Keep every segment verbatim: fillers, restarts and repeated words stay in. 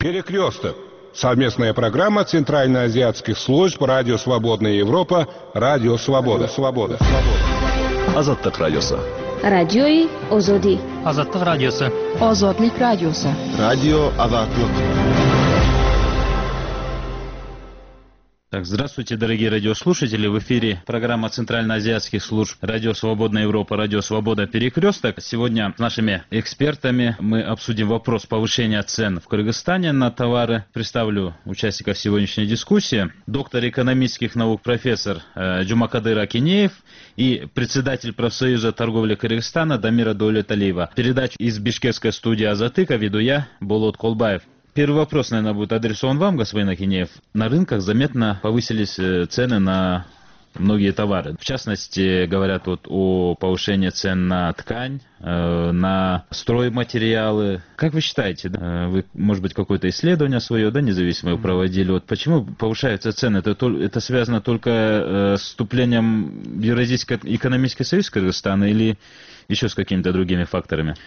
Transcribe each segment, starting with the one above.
Перекресток. Совместная программа Центральноазиатских служб Радио Свободная Европа, Радио Свобода. Свобода. Азаттык радиосы. Радиои Озоди. Азаттык радиосы. Озодлик радиосы. Радио Азаттык. Так, здравствуйте, дорогие радиослушатели. В эфире программа Центральноазиатских служб Радио Свободная Европа, Радио Свобода Перекресток. Сегодня с нашими экспертами мы обсудим вопрос повышения цен в Кыргызстане на товары. Представлю участников сегодняшней дискуссии. Доктор экономических наук, профессор э, Джумакадыр Акинеев и председатель профсоюза торговли Кыргызстана Дамира Даулеталиева. Передачу из бишкекской студии Азатыка веду я, Болот Колбаев. Первый вопрос, наверное, будет адресован вам, господин Акинеев. На рынках заметно повысились цены на многие товары. В частности, говорят вот о повышении цен на ткань, на стройматериалы. Как вы считаете, вы, может быть, какое-то исследование свое, да, независимое проводили? Вот почему повышаются цены? Это, это связано только с вступлением в Евразийский экономический союз Кыргызстана или еще с какими-то другими факторами?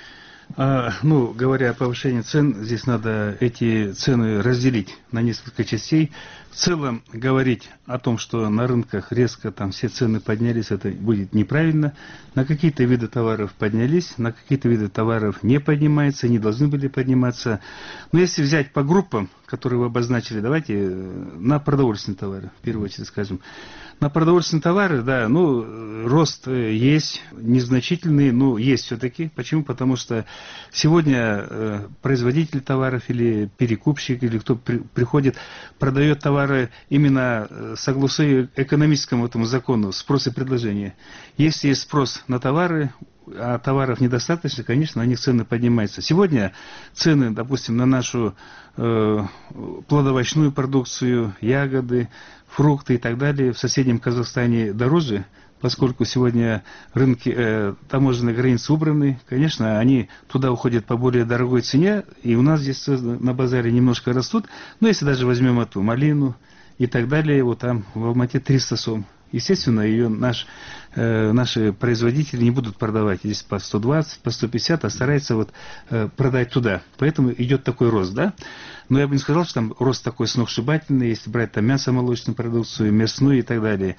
А, ну, говоря о повышении цен, здесь надо эти цены разделить на несколько частей. В целом, говорить о том, что на рынках резко там все цены поднялись, это будет неправильно. На какие-то виды товаров поднялись, на какие-то виды товаров не поднимаются, не должны были подниматься. Но если взять по группам, которые вы обозначили, давайте на продовольственные товары, в первую очередь скажем. На продовольственные товары, да, ну, рост есть, незначительный, но есть все-таки. Почему? Потому что сегодня э, производитель товаров или перекупщик, или кто при, приходит, продает товары именно согласуя экономическому этому закону, спрос и предложение. Если есть спрос на товары, а товаров недостаточно, конечно, на них цены поднимаются. Сегодня цены, допустим, на нашу э, плодовочную продукцию, ягоды, фрукты и так далее в соседнем Казахстане дороже, поскольку сегодня рынки, э, таможенные границы убраны, конечно, они туда уходят по более дорогой цене, и у нас здесь на базаре немножко растут, но если даже возьмем эту малину и так далее, вот там в Алмате триста сом. Естественно, ее наш, э, наши производители не будут продавать здесь по сто двадцать, по сто пятьдесят, а стараются вот, э, продать туда. Поэтому идет такой рост, да? Но я бы не сказал, что там рост такой сногсшибательный, если брать там мясо-молочную продукцию, мясную и так далее.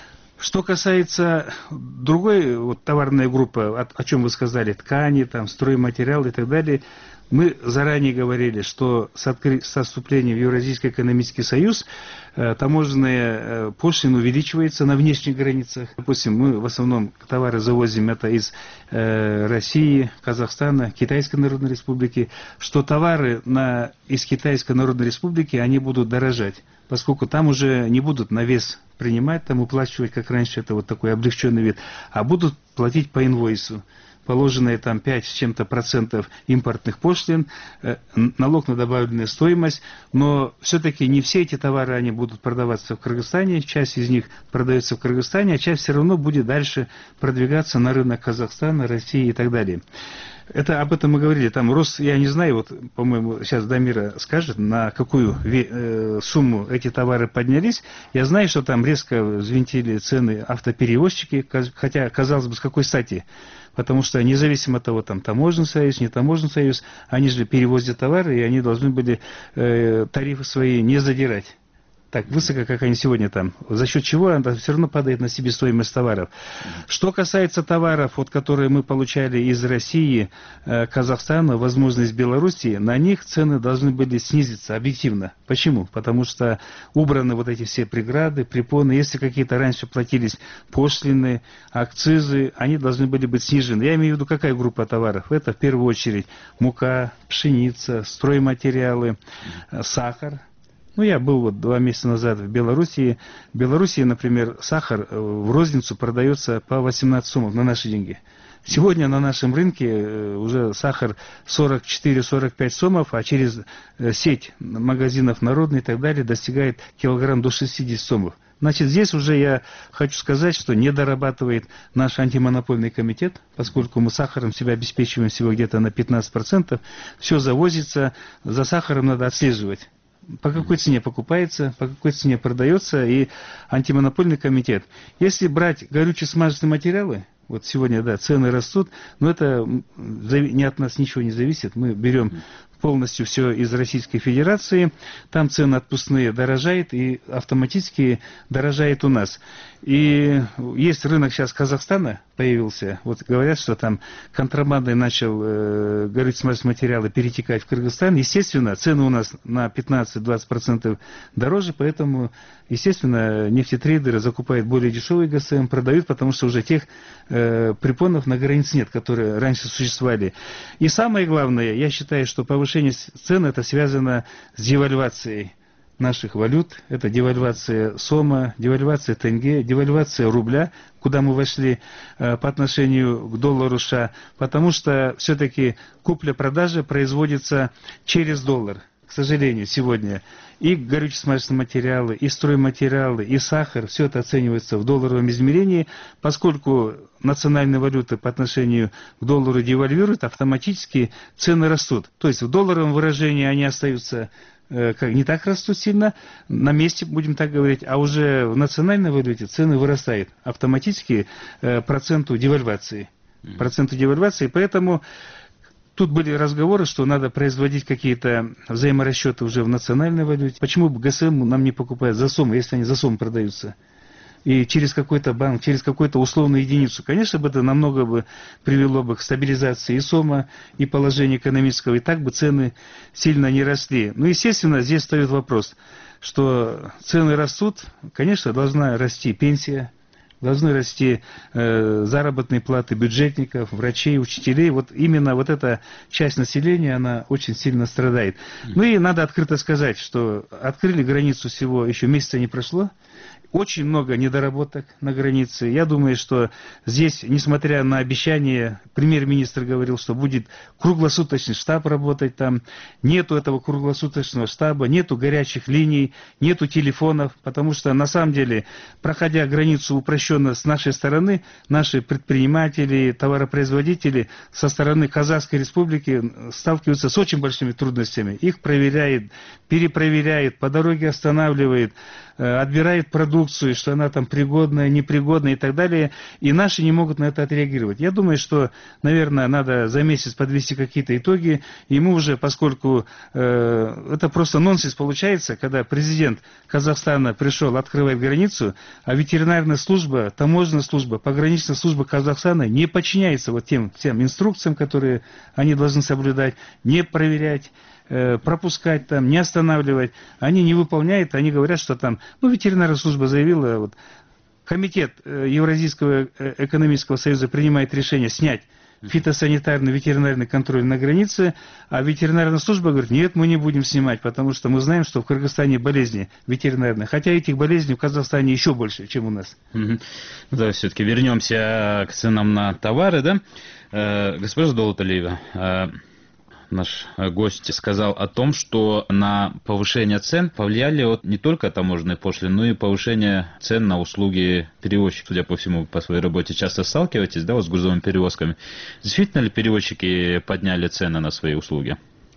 Что касается другой вот, товарной группы, о, о чем вы сказали, ткани, там, стройматериалы и так далее, мы заранее говорили, что с, откры... со вступлением в Евразийский экономический союз э, таможенная э, пошлина увеличивается на внешних границах. Допустим, мы в основном товары завозим это из э, России, Казахстана, Китайской Народной Республики, что товары на... из Китайской Народной Республики, они будут дорожать, поскольку там уже не будут на вес принимать, там уплачивать, как раньше, это вот такой облегченный вид, а будут платить по инвойсу. Положенные там пять с чем-то процентов импортных пошлин, э, налог на добавленную стоимость, но все-таки не все эти товары они будут продаваться в Кыргызстане, часть из них продается в Кыргызстане, а часть все равно будет дальше продвигаться на рынок Казахстана, России и так далее. Это об этом мы говорили, там рост, я не знаю, вот, по-моему, сейчас Дамира скажет, на какую э, сумму эти товары поднялись. Я знаю, что там резко взвинтили цены автоперевозчики, хотя, казалось бы, с какой стати? Потому что независимо от того, там таможенный союз, не таможенный союз, они же перевозят товары, и они должны были э, тарифы свои не задирать так высоко, как они сегодня там. За счет чего она все равно падает на себестоимость товаров. Что касается товаров, вот, которые мы получали из России, э, Казахстана, возможно, из Белоруссии, на них цены должны были снизиться объективно. Почему? Потому что убраны вот эти все преграды, препоны. Если какие-то раньше платились пошлины, акцизы, они должны были быть снижены. Я имею в виду, какая группа товаров? Это в первую очередь мука, пшеница, стройматериалы, э, сахар. Ну, я был вот два месяца назад в Белоруссии. В Белоруссии, например, сахар в розницу продается по восемнадцать сомов на наши деньги. Сегодня на нашем рынке уже сахар сорок четыре — сорок пять сомов, а через сеть магазинов народных и так далее достигает килограмм до шестидесяти сомов. Значит, здесь уже я хочу сказать, что не дорабатывает наш антимонопольный комитет, поскольку мы сахаром себя обеспечиваем всего где-то на пятнадцать процентов. Все завозится, за сахаром надо отслеживать. По какой цене покупается, по какой цене продается, и антимонопольный комитет. Если брать горюче-смазочные материалы, Вот сегодня, да, цены растут, но это не от нас ничего не зависит. Мы берем полностью все из Российской Федерации, там цены отпускные дорожают и автоматически дорожает у нас. И есть рынок сейчас Казахстана появился, вот говорят, что там контрабандой начал э, горючие материалы перетекать в Кыргызстан. Естественно, цены у нас на пятнадцать-двадцать процентов дороже, поэтому, естественно, нефтетрейдеры закупают более дешевый ГСМ, продают, потому что уже тех э, препонов на границе нет, которые раньше существовали. И самое главное, я считаю, что повышение цен это связано с девальвацией наших валют, это девальвация сома, девальвация тенге, девальвация рубля, куда мы вошли э, по отношению к доллару США, потому что все-таки купля-продажа производится через доллар. К сожалению, сегодня и горюче-смазочные материалы, и стройматериалы, и сахар, все это оценивается в долларовом измерении, поскольку национальные валюты по отношению к доллару девальвируют, автоматически цены растут. То есть в долларовом выражении они остаются э, как, не так растут сильно, на месте, будем так говорить, а уже в национальной валюте цены вырастают автоматически э, проценту девальвации. Проценту девальвации, поэтому тут были разговоры, что надо производить какие-то взаиморасчеты уже в национальной валюте. Почему бы ГСМ нам не покупают за сумму, если они за сумму продаются? И через какой-то банк, через какую-то условную единицу. Конечно, бы это намного бы привело бы к стабилизации и сома, и положения экономического, и так бы цены сильно не росли. Ну, естественно, здесь встает вопрос, что цены растут, конечно, должна расти пенсия, должны расти э, заработные платы бюджетников, врачей, учителей. Вот именно вот эта часть населения, она очень сильно страдает. Ну и надо открыто сказать, что открыли границу всего, еще месяца не прошло. Очень много недоработок на границе. Я думаю, что здесь, несмотря на обещание, премьер-министр говорил, что будет круглосуточный штаб работать там. Нету этого круглосуточного штаба, нету горячих линий, нету телефонов, потому что на самом деле, проходя границу упрощенно с нашей стороны, наши предприниматели, товаропроизводители со стороны Казахской Республики сталкиваются с очень большими трудностями. Их проверяет, перепроверяет, по дороге останавливает, отбирает продукцию, что она там пригодная, непригодная и так далее, и наши не могут на это отреагировать. Я думаю, что, наверное, надо за месяц подвести какие-то итоги, ему уже, поскольку э, это просто нонсенс получается, когда президент Казахстана пришел, открывает границу, а ветеринарная служба, таможенная служба, пограничная служба Казахстана не подчиняется вот тем, тем инструкциям, которые они должны соблюдать, не проверять, пропускать там, не останавливать, они не выполняют, они говорят, что там, ну, ветеринарная служба заявила, вот, комитет Евразийского экономического союза принимает решение снять фитосанитарный ветеринарный контроль на границе, а ветеринарная служба говорит, нет, мы не будем снимать, потому что мы знаем, что в Кыргызстане болезни ветеринарные, хотя этих болезней в Казахстане еще больше, чем у нас. Mm-hmm. Да, все-таки вернемся к ценам на товары, да? Э, госпожа Долуталиева, э, наш гость сказал о том, что на повышение цен повлияли вот не только таможенные пошлины, но и повышение цен на услуги перевозчиков. Судя по всему, по своей работе часто сталкиваетесь, да, вот с грузовыми перевозками. Действительно ли перевозчики подняли цены на свои услуги?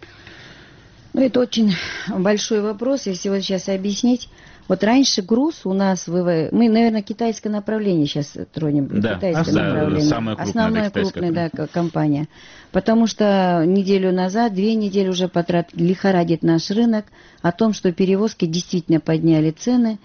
Ну, это очень большой вопрос, если вот сейчас объяснить. Вот раньше груз у нас, мы, наверное, китайское направление сейчас тронем. Да, китайское да, направление. самая крупная, Основная да, крупная да, компания. Потому что неделю назад, две недели уже потратили, лихорадит наш рынок о том, что перевозки действительно подняли цены.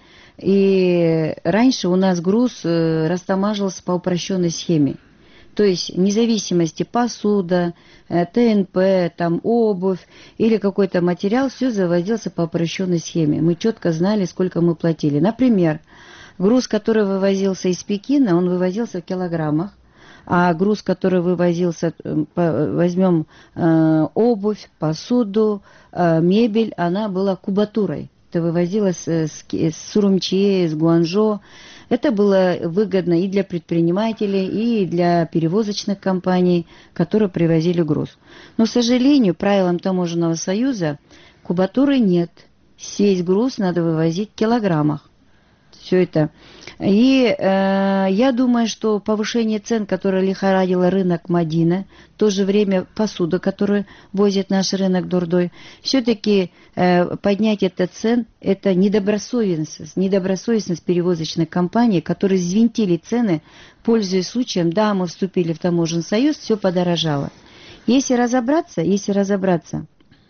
И раньше у нас груз растамаживался по упрощенной схеме. То есть независимости посуда, ТНП, там обувь или какой-то материал, все завозился по упрощенной схеме. Мы четко знали, сколько мы платили. Например, груз, который вывозился из Пекина, он вывозился в килограммах, а груз, который вывозился, возьмем обувь, посуду, мебель, она была кубатурой. Это вывозилось с Сурумчи, с Гуанчжоу. Это было выгодно и для предпринимателей, и для перевозочных компаний, которые привозили груз. Но, к сожалению, правилам Таможенного союза кубатуры нет. Весь груз надо вывозить в килограммах. Все это И э, я думаю, что повышение цен, которое лихорадило рынок Мадина, в то же время посуда, которую возит наш рынок Дурдой, все-таки э, поднять этот цен, это недобросовестность, недобросовестность перевозочной компании, которые взвинтили цены, пользуясь случаем, да, мы вступили в таможенный союз, все подорожало. Если разобраться, если разобраться,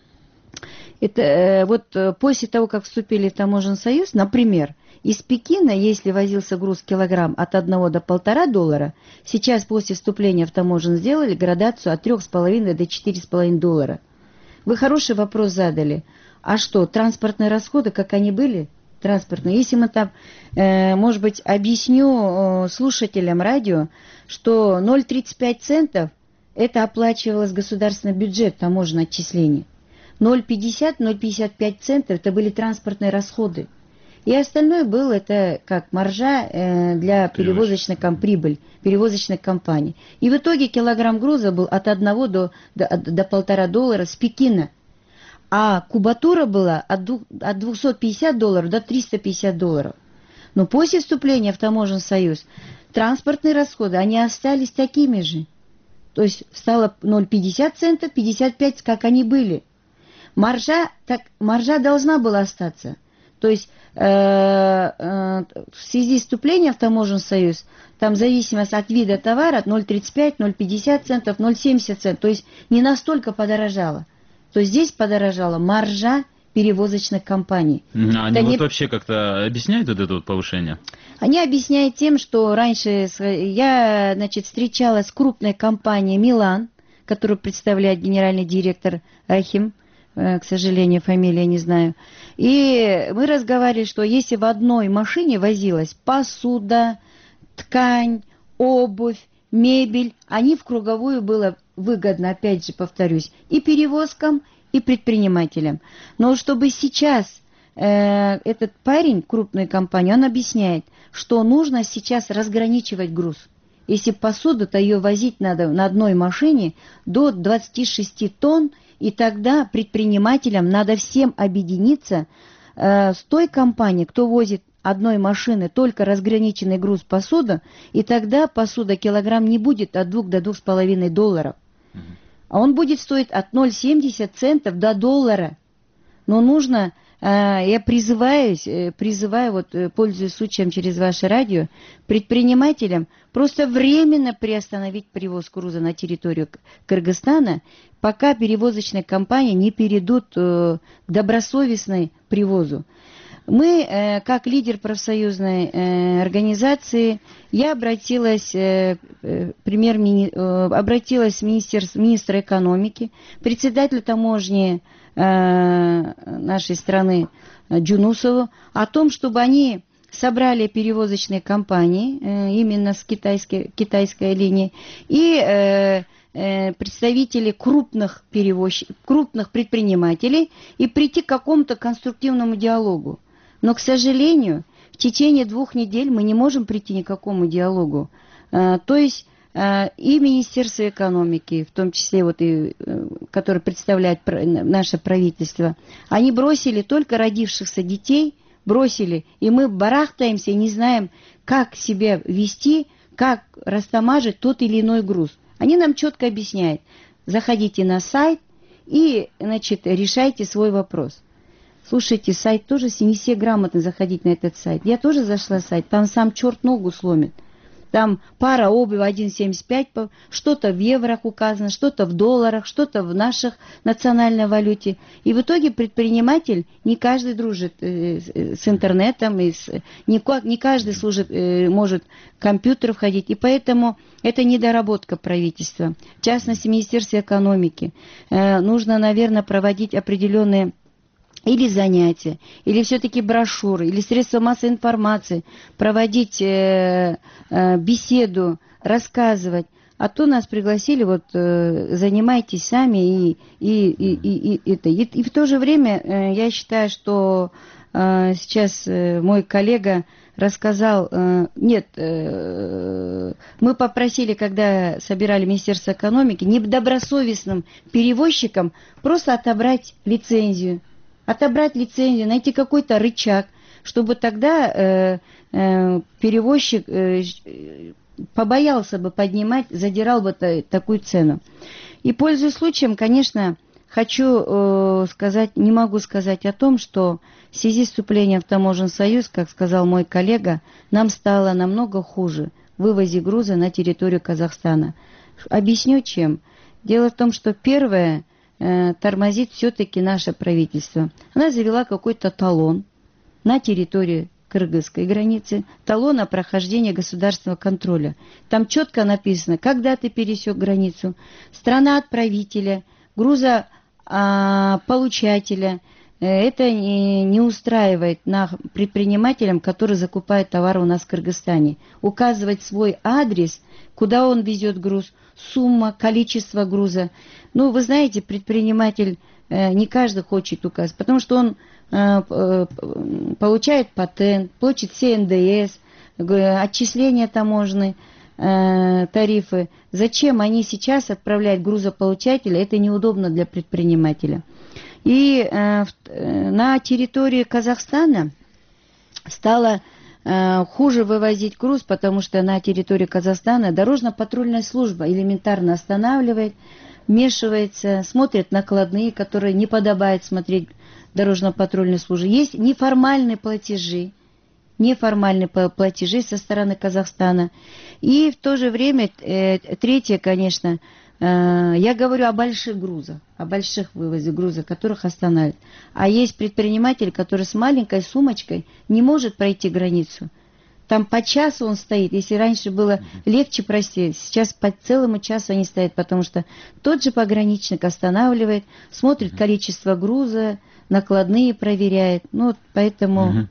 это э, вот э, после того, как вступили в таможенный союз, например, из Пекина, если возился груз килограмм от одного до полтора доллара, сейчас после вступления в таможен сделали градацию от трех с половиной до четырех с половиной доллара. Вы хороший вопрос задали. А что, транспортные расходы, как они были? Транспортные. Если мы там, э, может быть, объясню э, слушателям радио, что ноль целых тридцать пять центов это оплачивалось государственный бюджет таможенное отчисление. ноль целых пятьдесят, ноль целых пятьдесят пять центов это были транспортные расходы. И остальное было это как маржа э, для перевозочной ком, прибыль, перевозочной компании. И в итоге килограмм груза был от одного до, до, до полтора доллара с Пекина. А кубатура была от, двух, от двухсот пятидесяти долларов до трёхсот пятидесяти долларов. Но после вступления в таможенный союз транспортные расходы, они остались такими же. То есть стало ноль целых пятьдесят центов, пятьдесят пять, как они были. Маржа, так, маржа должна была остаться. То есть э, э, в связи с вступлением в таможенный союз, там зависимость от вида товара ноль целых тридцать пять, ноль целых пятьдесят центов, ноль целых семьдесят центов. То есть не настолько подорожало. То есть здесь подорожала маржа перевозочных компаний. Они Это вот не... вообще как-то объясняют вот это вот повышение? Они объясняют тем, что раньше я, значит, встречалась с крупной компанией «Милан», которую представляет генеральный директор Рахим, к сожалению, фамилия не знаю. И мы разговаривали, что если в одной машине возилась посуда, ткань, обувь, мебель, они в круговую было выгодно, опять же повторюсь, и перевозкам, и предпринимателям. Но чтобы сейчас э, этот парень крупной компании, он объясняет, что нужно сейчас разграничивать груз. Если посуду, то ее возить надо на одной машине до двадцати шести тонн, и тогда предпринимателям надо всем объединиться э, с той компанией, кто возит одной машины только разграниченный груз посуды, и тогда посуда килограмм не будет от двух до двух с половиной долларов. А он будет стоить от ноль целых семьдесят центов до доллара. Но нужно, э, я призываю, э, призываю, вот, э, пользуясь случаем через ваше радио, предпринимателям просто временно приостановить перевозку груза на территорию Кыргызстана, пока перевозочные компании не перейдут э, к добросовестной привозу. Мы, э, как лидер профсоюзной э, организации, я обратилась, э, э, премьер-мини, э, обратилась в министерство, министра экономики, председателю таможни э, нашей страны э, Джунусову, о том, чтобы они собрали перевозочные компании, э, именно с китайской, китайской линии, и э, э, представители крупных перевозчиков, крупных предпринимателей, и прийти к какому-то конструктивному диалогу. Но, к сожалению, в течение двух недель мы не можем прийти ни к какому диалогу. А, то есть а, и Министерство экономики, в том числе, вот и, которое представляет наше правительство, они бросили только родившихся детей, бросили, и мы барахтаемся и не знаем, как себя вести, как растамажить тот или иной груз. Они нам четко объясняют: заходите на сайт и, значит, решайте свой вопрос. Слушайте, сайт тоже, не все грамотно заходить на этот сайт. Я тоже зашла на сайт, там сам черт ногу сломит. Там пара обуви один целых семьдесят пять, что-то в евро указано, что-то в долларах, что-то в наших национальной валюте. И в итоге предприниматель, не каждый дружит э, с интернетом, и с, не, не каждый служит, э, может в компьютер входить. И поэтому это недоработка правительства. В частности, Министерство экономики. Э, нужно, наверное, проводить определенные или занятия, или все-таки брошюры, или средства массовой информации, проводить э, э, беседу, рассказывать. А то нас пригласили, вот, э, занимайтесь сами, и, и, и, и, и, это. И, и в то же время э, я считаю, что э, сейчас э, мой коллега рассказал, э, нет, э, мы попросили, когда собирали Министерство экономики, недобросовестным перевозчикам просто отобрать лицензию. Отобрать лицензию, найти какой-то рычаг, чтобы тогда э, э, перевозчик э, побоялся бы поднимать, задирал бы та, такую цену. И, пользуясь случаем, конечно, хочу э, сказать, не могу сказать о том, что в связи с вступлением в Таможенный союз, как сказал мой коллега, нам стало намного хуже в вывозе груза на территорию Казахстана. Объясню чем. Дело в том, что первое э, тормозит все-таки наше правительство. Она завела какой-то талон на территории кыргызской границы, талон о прохождении государственного контроля. Там четко написано, когда ты пересек границу, страна отправителя, грузополучателя. Это не устраивает на предпринимателям, которые закупают товары у нас в Кыргызстане. Указывать свой адрес, куда он везет груз, сумма, количество груза. Ну, вы знаете, предприниматель не каждый хочет указывать, потому что он получает патент, платит си эн дэ эс, отчисления таможенные, тарифы. Зачем они сейчас отправляют грузополучателя? Это неудобно для предпринимателя. И э, на территории Казахстана стало э, хуже вывозить груз, потому что на территории Казахстана дорожно-патрульная служба элементарно останавливает, вмешивается, смотрит накладные, которые не подобает смотреть дорожно-патрульной службе. Есть неформальные платежи, неформальные платежи со стороны Казахстана. И в то же время, э, третье, конечно, я говорю о больших грузах, о больших вывозе грузов, которых останавливают. А есть предприниматель, который с маленькой сумочкой не может пройти границу. Там по часу он стоит. Если раньше было легче пройти, сейчас по целому часу они стоят, потому что тот же пограничник останавливает, смотрит количество груза, накладные проверяет. Ну, вот поэтому...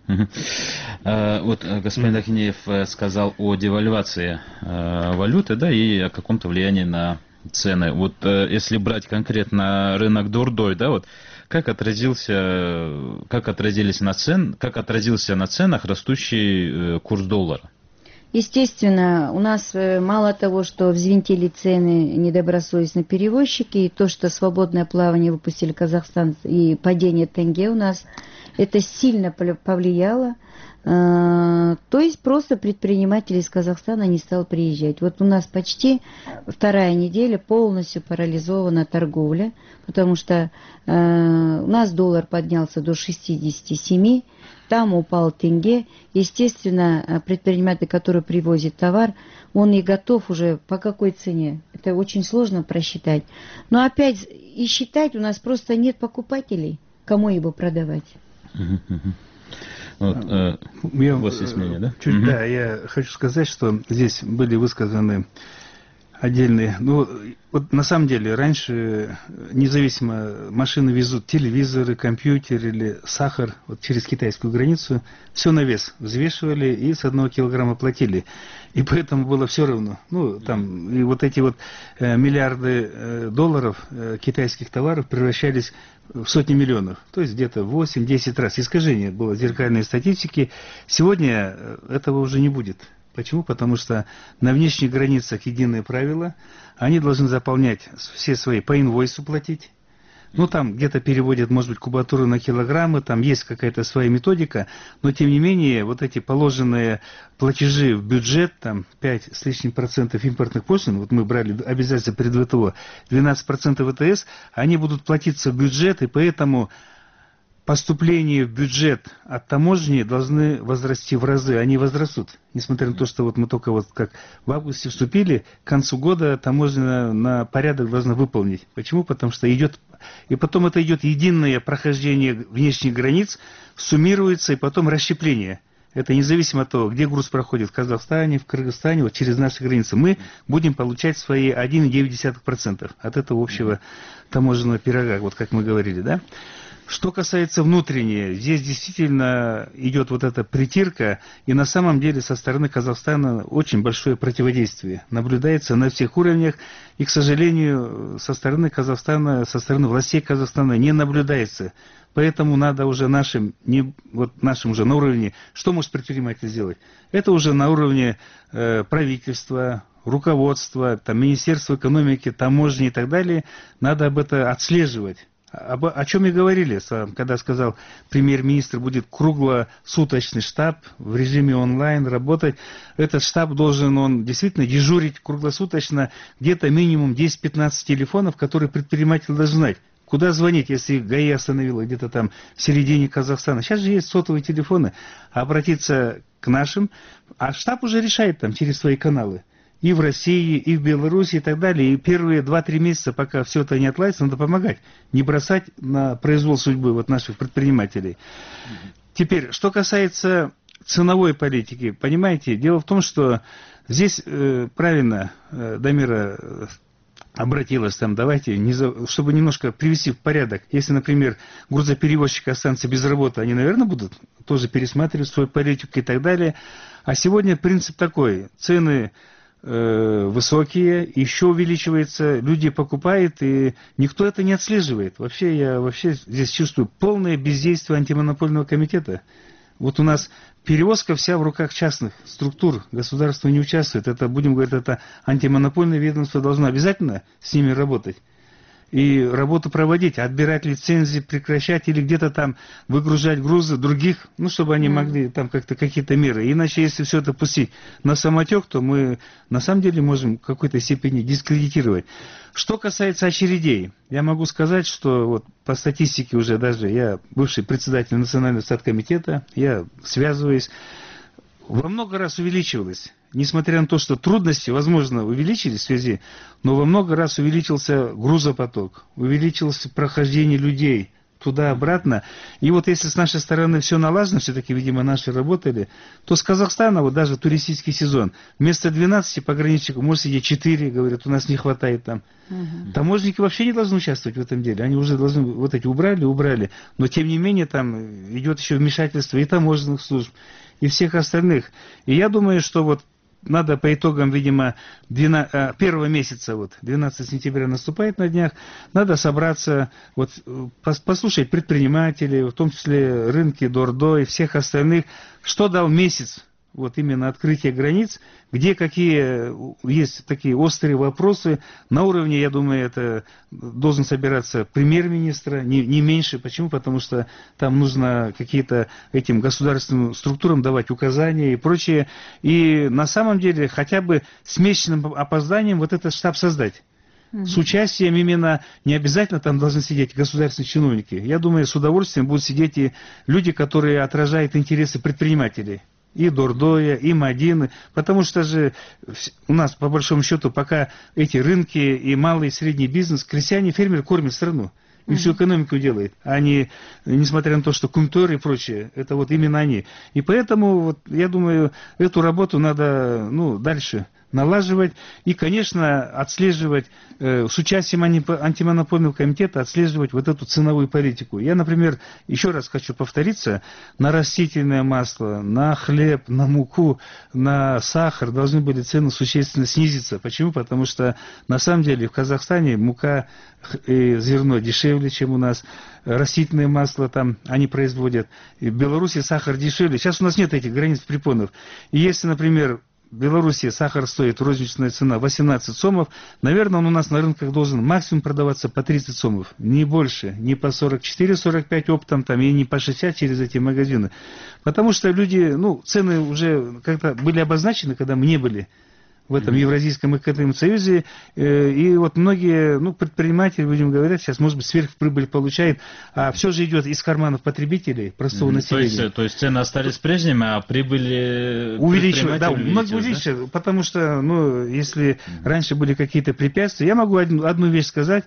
Вот господин Ахинеев сказал о девальвации валюты, да, и о каком-то влиянии на цены. Вот э, если брать конкретно рынок Дордой, да, вот как отразился, как отразились на цен, как отразился на ценах растущий э, курс доллара? Естественно, у нас э, мало того, что взвинтили цены недобросовестные перевозчики, и то, что свободное плавание выпустили Казахстан, и падение тенге у нас, это сильно повлияло. То есть просто предприниматели из Казахстана не стал приезжать. Вот у нас почти вторая неделя полностью парализована торговля, потому что э, у нас доллар поднялся до шестидесяти семи, там упал тенге. Естественно, предприниматель, который привозит товар, он и готов уже по какой цене. Это очень сложно просчитать. Но опять и считать у нас просто нет покупателей, кому его продавать. Вот, э, я, у вас есть мнение, да? Чуть, угу. Да, я хочу сказать, что здесь были высказаны отдельные... Ну, вот на самом деле, раньше независимо машины везут телевизоры, компьютер или сахар вот через китайскую границу, все на вес взвешивали и с одного килограмма платили. И поэтому было все равно. Ну, там, и вот эти вот э, миллиарды э, долларов э, китайских товаров превращались в сотни миллионов. То есть где-то восемь-десять раз. Искажение было зеркальной статистики. Сегодня этого уже не будет. Почему? Потому что на внешних границах единые правила. Они должны заполнять все свои, по инвойсу платить. Ну, там где-то переводят, может быть, кубатуру на килограммы, там есть какая-то своя методика, но, тем не менее, вот эти положенные платежи в бюджет, там, пять с лишним процентов импортных пошлин, вот мы брали обязательства перед вэ тэ о, двенадцать процентов вэ тэ эс, они будут платиться в бюджет, и поэтому поступления в бюджет от таможни должны возрасти в разы, они возрастут. Несмотря на то, что вот мы только вот как в августе вступили, к концу года таможня на порядок должна выполнить. Почему? Потому что идет, и потом это идет единое прохождение внешних границ, суммируется, и потом расщепление. Это независимо от того, где груз проходит, в Казахстане, в Кыргызстане, вот через наши границы. Мы будем получать свои один целых девять десятых процента от этого общего таможенного пирога, вот как мы говорили, да? Что касается внутренней, здесь действительно идет вот эта притирка, и на самом деле со стороны Казахстана очень большое противодействие наблюдается на всех уровнях, и, к сожалению, со стороны Казахстана, со стороны властей Казахстана не наблюдается. Поэтому надо уже нашим, не, вот нашим уже на уровне, что может предприниматель сделать? Это уже на уровне э, правительства, руководства, там, Министерства экономики, таможни и так далее, надо об этом отслеживать. об, о чем и говорили, когда сказал премьер-министр, будет круглосуточный штаб в режиме онлайн работать. Этот штаб должен, он действительно дежурить круглосуточно, где-то минимум десять-пятнадцать телефонов, которые предприниматель должен знать. Куда звонить, если ГАИ остановила где-то там в середине Казахстана? Сейчас же есть сотовые телефоны. Обратиться к нашим, а штаб уже решает там через свои каналы. И в России, и в Беларуси, и так далее. И первые два-три месяца, пока все это не отладится, надо помогать. Не бросать на произвол судьбы вот наших предпринимателей. Теперь, что касается ценовой политики. Понимаете, дело в том, что здесь э, правильно э, Дамира э, обратилась там, давайте, не за, чтобы немножко привести в порядок. Если, например, грузоперевозчики останутся без работы, они, наверное, будут тоже пересматривать свою политику и так далее. А сегодня принцип такой. Цены э, высокие, еще увеличивается, люди покупают, и никто это не отслеживает. Вообще, я вообще здесь чувствую полное бездействие антимонопольного комитета. Вот у нас перевозка вся в руках частных структур, государство не участвует. Это, будем говорить, это антимонопольное ведомство должно обязательно с ними работать. И работу проводить, отбирать лицензии, прекращать или где-то там выгружать грузы других, ну, чтобы они mm. могли там как-то какие-то меры. Иначе, если все это пустить на самотек, то мы на самом деле можем в какой-то степени дискредитировать. Что касается очередей, я могу сказать, что вот по статистике уже даже я бывший председатель Национального статкомитета, я связываюсь, во много раз увеличивалось. Несмотря на то, что трудности, возможно, увеличились в связи, но во много раз увеличился грузопоток, увеличилось прохождение людей туда-обратно. И вот если с нашей стороны все налажено, все-таки, видимо, наши работали, то с Казахстана, вот даже туристический сезон, вместо двенадцати пограничников может сидеть четыре, говорят, у нас не хватает там. Угу. Таможенники вообще не должны участвовать в этом деле. Они уже должны, вот эти убрали, убрали. Но, тем не менее, там идет еще вмешательство и таможенных служб, и всех остальных. И я думаю, что вот надо по итогам, видимо, двенадцатого, первого месяца, вот, двенадцатого сентября наступает на днях, надо собраться, вот, послушать предпринимателей, в том числе рынки Дордо и всех остальных, что дал месяц, вот именно открытие границ, где какие есть такие острые вопросы. На уровне, я думаю, это должен собираться премьер-министра, не, не меньше. Почему? Потому что там нужно какие-то этим государственным структурам давать указания и прочее. И на самом деле хотя бы с месячным опозданием вот этот штаб создать. Mm-hmm. С участием именно, не обязательно там должны сидеть государственные чиновники. Я думаю, с удовольствием будут сидеть и люди, которые отражают интересы предпринимателей. И Дордоя, и Мадины, потому что же у нас, по большому счету, пока эти рынки и малый и средний бизнес, крестьяне, фермеры кормят страну. И всю экономику делает. Они, несмотря на то, что кумтор и прочее, это вот именно они. И поэтому, вот, я думаю, эту работу надо, ну, дальше налаживать и, конечно, отслеживать, э, с участием антимонопольного комитета, отслеживать вот эту ценовую политику. Я, например, еще раз хочу повториться, на растительное масло, на хлеб, на муку, на сахар должны были цены существенно снизиться. Почему? Потому что, на самом деле, в Казахстане мука и зерно дешевле, чем у нас, растительное масло там они производят, и в Беларуси сахар дешевле. Сейчас у нас нет этих границ препонов. И если, например, в Беларуси сахар стоит, розничная цена восемнадцать сомов, наверное, он у нас на рынках должен максимум продаваться по тридцать сомов, не больше, не по сорок четыре сорок пять оптом, там, и не по шестьдесят через эти магазины. Потому что люди, ну, цены уже как-то были обозначены, когда мы не были в этом Евразийском экономическом союзе, и вот многие, ну, предприниматели, будем говорить, сейчас, может быть, сверхприбыль получают, а все же идет из карманов потребителей, простого mm-hmm. населения. То есть, то есть цены остались прежними, а прибыли увеличивают, да, многие увеличивают, да? Потому что, ну, если mm-hmm. раньше были какие-то препятствия, я могу одну, одну вещь сказать,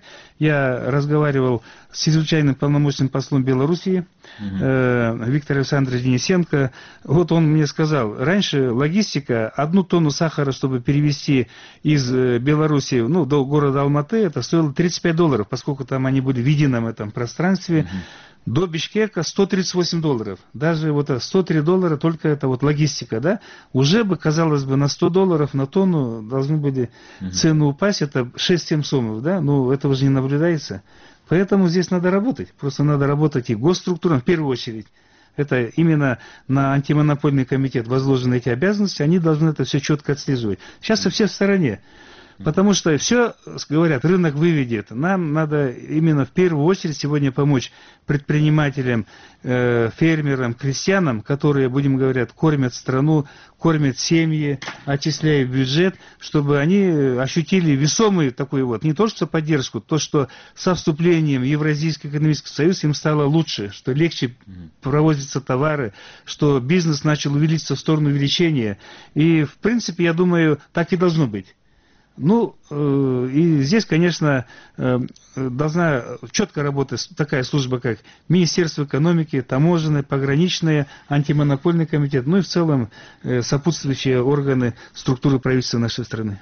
я разговаривал с чрезвычайным полномочным послом Белоруссии, mm-hmm. э, Виктор Александрович Денисенко, вот он мне сказал, раньше логистика, одну тонну сахара, чтобы перевести перевести из Беларуси, ну, до города Алматы, это стоило тридцать пять долларов, поскольку там они были в едином этом пространстве. Uh-huh. До Бишкека сто тридцать восемь долларов. Даже вот сто три доллара, только это вот логистика, да? Уже бы, казалось бы, на сто долларов на тонну должны были uh-huh. цены упасть, это шесть-семь сомов, да? Ну, этого же не наблюдается. Поэтому здесь надо работать. Просто надо работать и госструктурам в первую очередь. Это именно на антимонопольный комитет возложены эти обязанности, они должны это все четко отслеживать. Сейчас все в стороне. Потому что все, говорят, рынок выведет. Нам надо именно в первую очередь сегодня помочь предпринимателям, э, фермерам, крестьянам, которые, будем говорить, кормят страну, кормят семьи, отчисляют бюджет, чтобы они ощутили весомый такой вот, не то что поддержку, то, что со вступлением в Евразийский экономический союз им стало лучше, что легче провозятся товары, что бизнес начал увеличиться в сторону увеличения. И, в принципе, я думаю, так и должно быть. Ну, э, и здесь, конечно, э, должна четко работать такая служба, как Министерство экономики, таможенные, пограничные, антимонопольный комитет, ну и в целом э, сопутствующие органы структуры правительства нашей страны.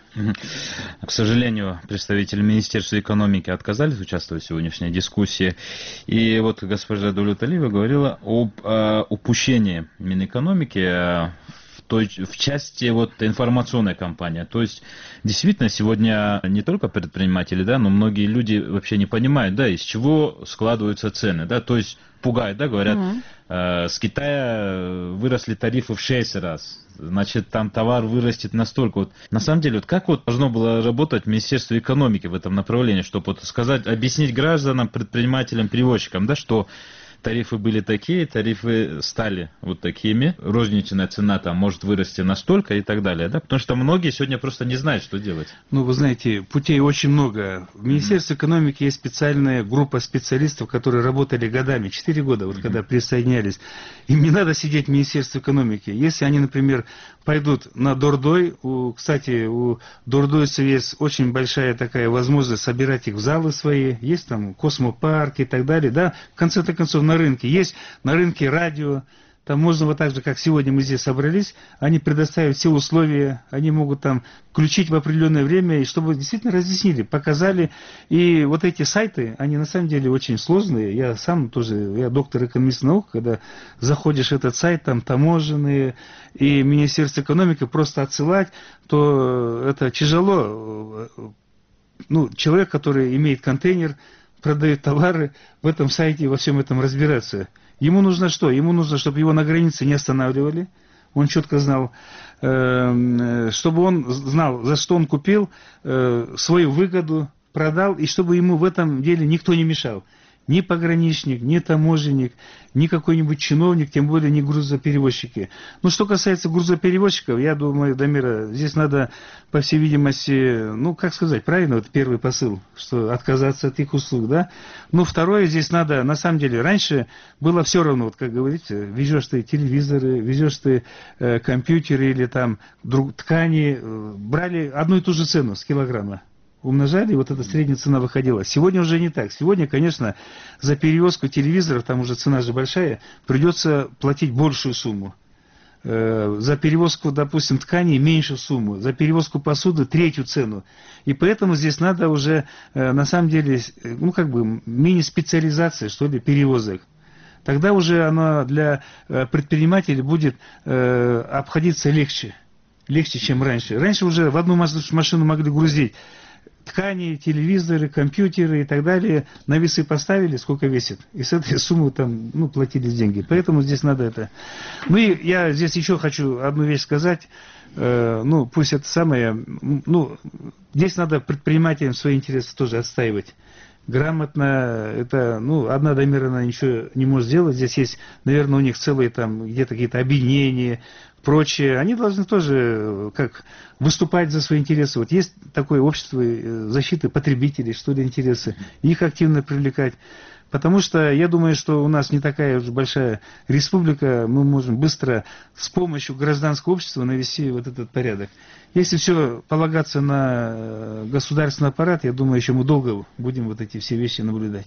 К сожалению, представители Министерства экономики отказались участвовать в сегодняшней дискуссии. И вот госпожа Давлеталиева говорила об э, упущении Минэкономики э, в части вот информационной кампании. То есть, действительно, сегодня не только предприниматели, да, но многие люди вообще не понимают, да, из чего складываются цены, да, то есть пугают, да, говорят, mm-hmm. э, с Китая выросли тарифы в шесть раз, значит, там товар вырастет настолько. Вот, на самом деле, вот как вот должно было работать Министерство экономики в этом направлении, чтобы вот сказать, объяснить гражданам, предпринимателям, перевозчикам, да, что тарифы были такие, тарифы стали вот такими, розничная цена там может вырасти настолько и так далее, да? Потому что многие сегодня просто не знают, что делать. Ну, вы знаете, путей очень много. В Министерстве mm-hmm. экономики есть специальная группа специалистов, которые работали годами, четыре года, вот mm-hmm. когда присоединялись. Им не надо сидеть в Министерстве экономики. Если они, например, пойдут на Дордой, у, кстати, у дордойцев есть очень большая такая возможность собирать их в залы свои, есть там космопарки и так далее, да, в конце-то концов, на рынке. Есть на рынке радио, там можно вот так же, как сегодня мы здесь собрались, они предоставят все условия, они могут там включить в определенное время, и чтобы действительно разъяснили, показали. И вот эти сайты, они на самом деле очень сложные. Я сам тоже, я доктор экономических наук, когда заходишь в этот сайт, там таможенные и Министерство экономики просто отсылать, то это тяжело. Ну, человек, который имеет контейнер, продает товары, в этом сайте во всем этом разбираться. Ему нужно что? Ему нужно, чтобы его на границе не останавливали. Он четко знал, э, чтобы он знал, за что он купил, э, свою выгоду, продал, и чтобы ему в этом деле никто не мешал. Ни пограничник, ни таможенник, ни какой-нибудь чиновник, тем более не грузоперевозчики. Ну, что касается грузоперевозчиков, я думаю, Дамира, здесь надо, по всей видимости, ну, как сказать, правильно, вот первый посыл, что отказаться от их услуг, да. Ну, второе, здесь надо, на самом деле, раньше было все равно, вот как говорите, везешь ты телевизоры, везешь ты э, компьютеры или там друг, ткани, э, брали одну и ту же цену с килограмма. Умножали, и вот эта средняя цена выходила. Сегодня уже не так. Сегодня, конечно, за перевозку телевизоров, там уже цена же большая, придется платить большую сумму. За перевозку, допустим, тканей меньшую сумму. За перевозку посуды третью цену. И поэтому здесь надо уже, на самом деле, ну как бы мини-специализация, что ли, перевозок. Тогда уже оно для предпринимателей будет обходиться легче. Легче, чем раньше. Раньше уже в одну машину могли грузить ткани, телевизоры, компьютеры и так далее, на весы поставили, сколько весит, и с этой суммы там, ну, платились деньги. Поэтому здесь надо это. Ну и я здесь еще хочу одну вещь сказать, э, ну, пусть это самое, ну, здесь надо предпринимателям свои интересы тоже отстаивать. Грамотно, это, ну, одна Дамира, она ничего не может сделать, здесь есть, наверное, у них целые там где-то какие-то объединения, прочее, они должны тоже как выступать за свои интересы. Вот есть такое общество защиты потребителей, что ли, интересы, их активно привлекать. Потому что я думаю, что у нас не такая уж большая республика, мы можем быстро с помощью гражданского общества навести вот этот порядок. Если все полагаться на государственный аппарат, я думаю, еще мы долго будем вот эти все вещи наблюдать.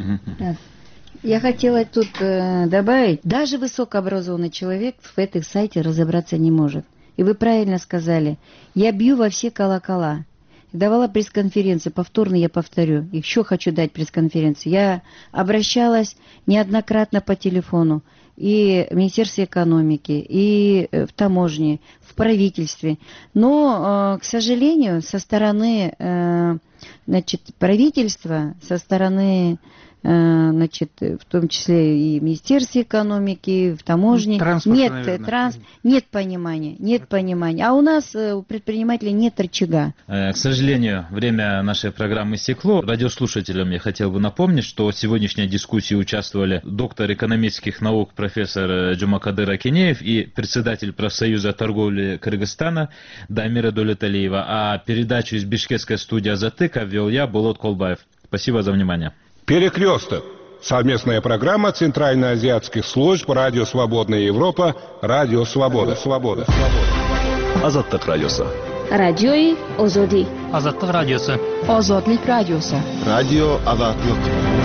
Я хотела тут э, добавить, даже высокообразованный человек в этом сайте разобраться не может. И вы правильно сказали, я бью во все колокола. Давала пресс-конференцию, повторно я повторю, еще хочу дать пресс-конференцию. Я обращалась неоднократно по телефону и в Министерстве экономики, и в таможне, в правительстве. Но, э, к сожалению, со стороны э, значит, правительства, со стороны э, значит, в том числе и в Министерстве экономики, в таможне. Транспорт, нет, наверное. транс, нет понимания, нет понимания. А у нас э, у предпринимателей нет рычага. К сожалению, время нашей программы истекло. Радиослушателям я хотел бы напомнить, что в сегодняшней дискуссии участвовали доктор экономических наук профессор Джумакадыр Акинеев и председатель профсоюза торговли Кыргызстана Дамира Долеталиева. А передачу из бишкекской студии «Азатыка» вел я, Болот Колбаев. Спасибо за внимание. Перекресток. Совместная программа Центральноазиатских служб Радио Свободная Европа, Радио Свобода. Свобода. Азаттык радиосы. Радиои Озоди. Азаттык радиосы. Озодлик радиосы. Радио Азаттык.